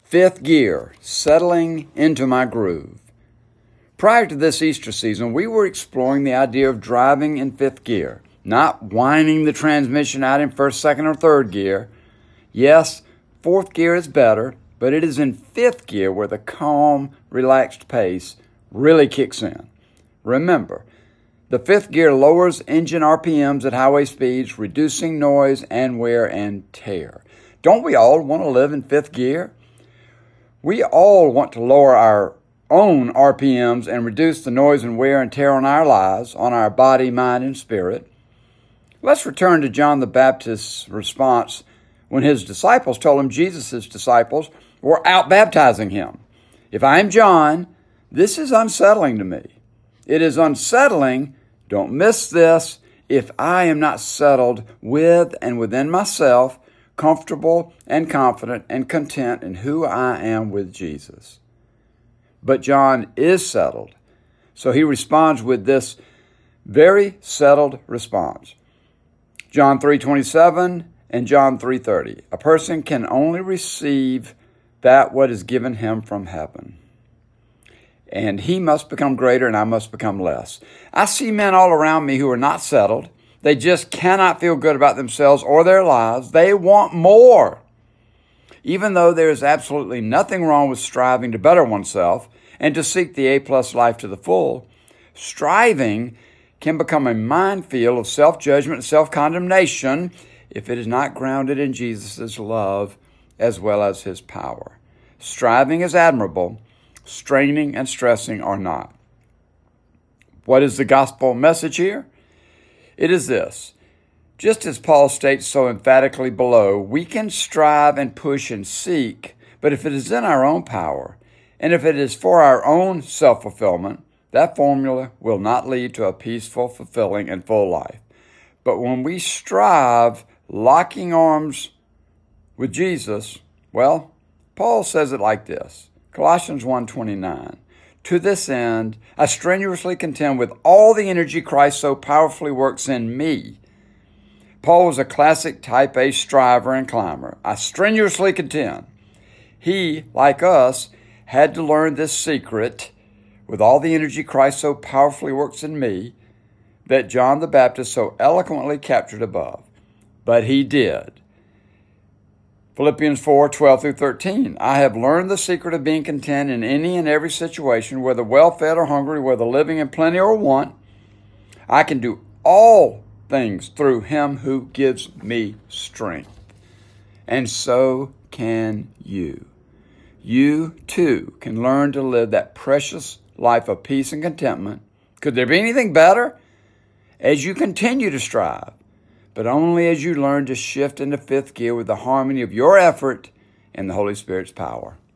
Fifth gear, settling into my groove. Prior to this Easter season, we were exploring the idea of driving in fifth gear, not whining the transmission out in first, second, or third gear. Yes, fourth gear is better, but it is in fifth gear where the calm, relaxed pace really kicks in. Remember, the fifth gear lowers engine RPMs at highway speeds, reducing noise and wear and tear. Don't we all want to live in fifth gear? We all want to lower our own RPMs and reduce the noise and wear and tear on our lives, on our body, mind, and spirit. Let's return to John the Baptist's response when his disciples told him Jesus' disciples were out baptizing him. If I am John, this is unsettling to me. It is unsettling, don't miss this, if I am not settled with and within myself, comfortable and confident and content in who I am with Jesus. But John is settled, so he responds with this very settled response. John 3:27 and John 3:30. A person can only receive that what is given him from heaven. And he must become greater and I must become less. I see men all around me who are not settled. They just cannot feel good about themselves or their lives. They want more. Even though there is absolutely nothing wrong with striving to better oneself and to seek the A-plus life to the full, striving can become a minefield of self-judgment and self-condemnation if it is not grounded in Jesus' love as well as his power. Striving is admirable. Straining and stressing are not. What is the gospel message here? It is this. Just as Paul states so emphatically below, we can strive and push and seek, but if it is in our own power, and if it is for our own self-fulfillment, that formula will not lead to a peaceful, fulfilling, and full life. But when we strive, locking arms with Jesus, well, Paul says it like this. Colossians 1:29. To this end, I strenuously contend with all the energy Christ so powerfully works in me. Paul was a classic type A striver and climber. I strenuously contend. He, like us, had to learn this secret with all the energy Christ so powerfully works in me that John the Baptist so eloquently captured above. But he did. Philippians 4:12 through 13. I have learned the secret of being content in any and every situation, whether well-fed or hungry, whether living in plenty or want. I can do all things through him who gives me strength. And so can you. You, too, can learn to live that precious life of peace and contentment. Could there be anything better? As you continue to strive, but only as you learn to shift into fifth gear with the harmony of your effort and the Holy Spirit's power.